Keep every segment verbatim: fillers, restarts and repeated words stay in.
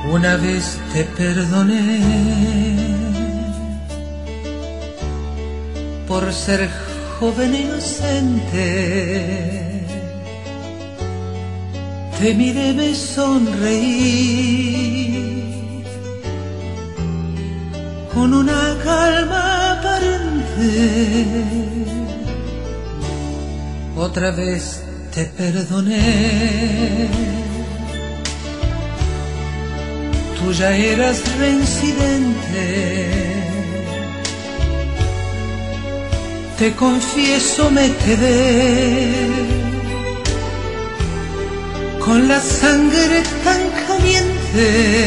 Una vez te perdoné por ser joven e inocente. Te miré, me sonreí con una calma aparente. Otra vez te perdoné. Tú ya eras reincidente. Te confieso, me quedé con la sangre tan caliente.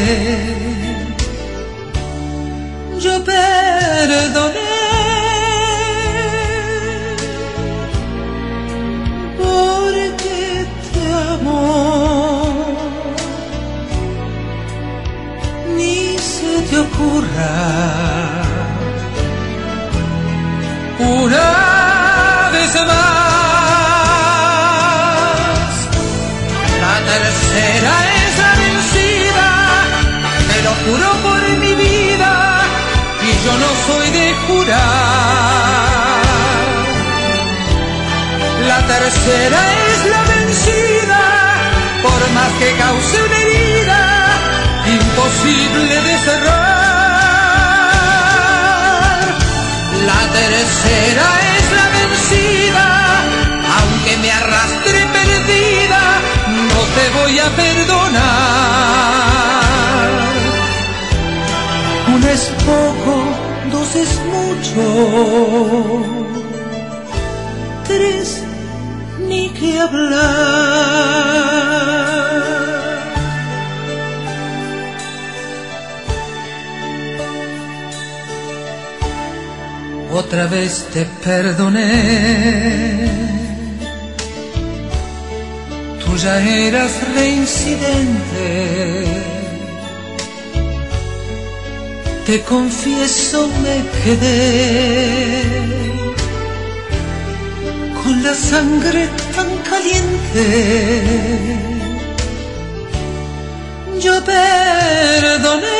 Yo perdoné porque te amo. Ni se te ocurra una vez más. La tercera es la vencida, te lo juro por mi vida, y yo no soy de jurar. La tercera es la vencida, por más que cause una herida imposible de cerrar. La tercera es la vencida, aunque me arrastre perdida, no te voy a perdonar. Uno es poco, dos es mucho, tres ni que hablar. Otra vez te perdoné. Tú ya eras reincidente. Te confieso, me quedé con la sangre tan caliente. Yo perdoné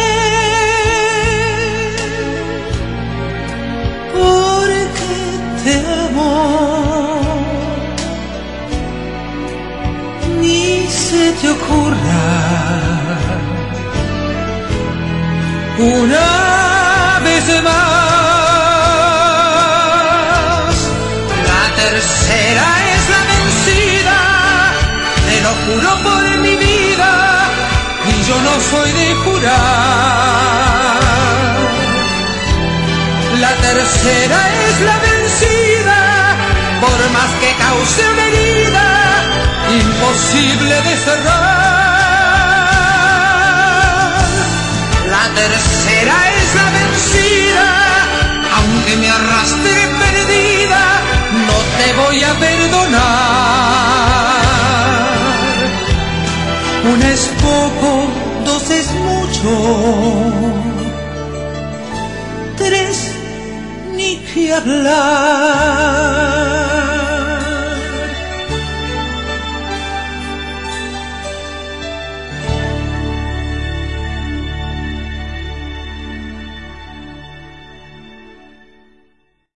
porque te amo. Ni se te ocurra una vez más. La tercera es la vencida, te lo juro por mi vida, y yo no soy de jurar. La tercera es la vencida, por más que cause una herida imposible de cerrar. La tercera es la vencida, aunque me arrastre perdida, no te voy a perdonar. Una es poco, dos es mucho, tres ni que hablar.